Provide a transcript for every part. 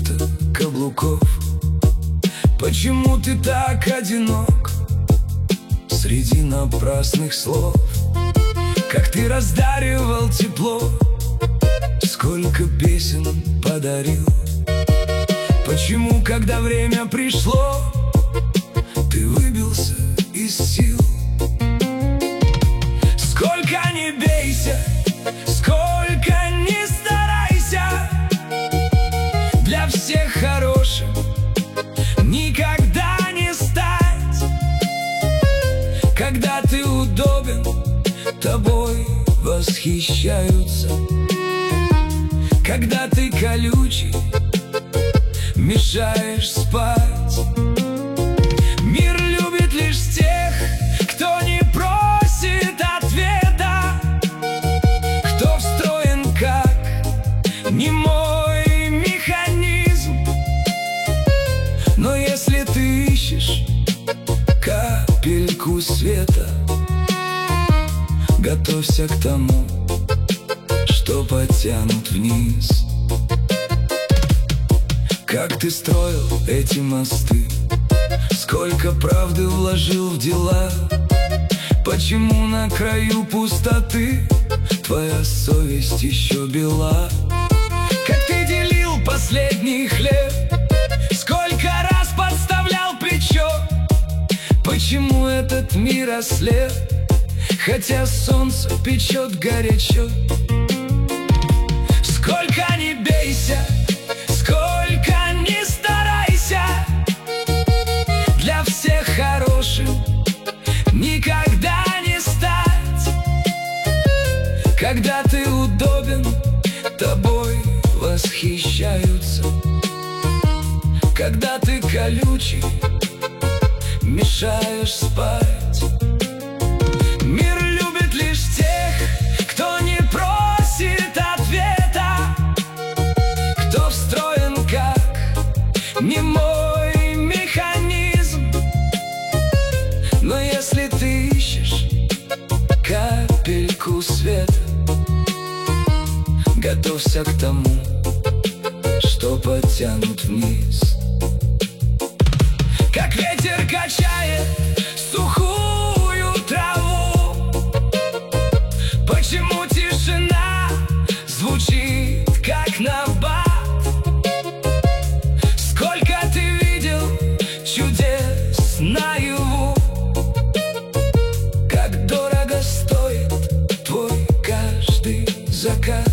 будто каблуков. Почему ты так одинок среди напрасных слов? Как ты раздаривал тепло, сколько песен подарил. Почему, когда время пришло, ты выбился из сил? Сколько не бейся, сколько не старайся, для всех хорошим никогда не стать. Когда ты удобен, тобой восхищаются. Когда ты колючий, мешаешь спать. Мир любит лишь тех, кто не просит ответа, кто встроен как немой механизм. Но если ты ищешь капельку света, готовься к тому, что потянут вниз. Как ты строил эти мосты, сколько правды вложил в дела. Почему на краю пустоты твоя совесть еще бела? Как ты делил последний хлеб, сколько раз подставлял плечо. Почему этот мир ослеп, хотя солнце печет горячо? Сколько не бейся, сколько не старайся, для всех хорошим никогда не стать. Когда ты удобен, тобой восхищаются. Когда ты колючий, мешаешь спать. Мир любит лишь тех, кто не просит ответа, кто встроен как немой механизм. Но если ты ищешь капельку света, готовься к тому, что потянут вниз. Как ветер качает сухую траву, почему тишина звучит как набат? Сколько ты видел чудес наяву, как дорого стоит твой каждый закат.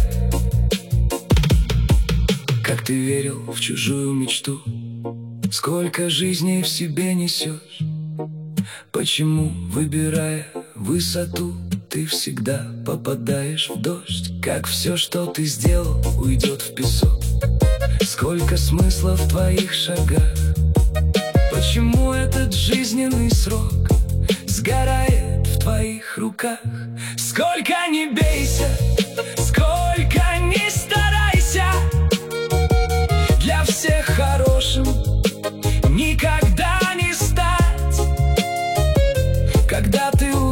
Как ты верил в чужую мечту, сколько жизней в себе несешь. Почему, выбирая высоту, ты всегда попадаешь в дождь? Как все, что ты сделал, уйдет в песок. Сколько смысла в твоих шагах. Почему этот жизненный срок сгорает в твоих руках? Сколько не бейся, сколько не старайся, для всех хорошим никогда не стать. Когда ты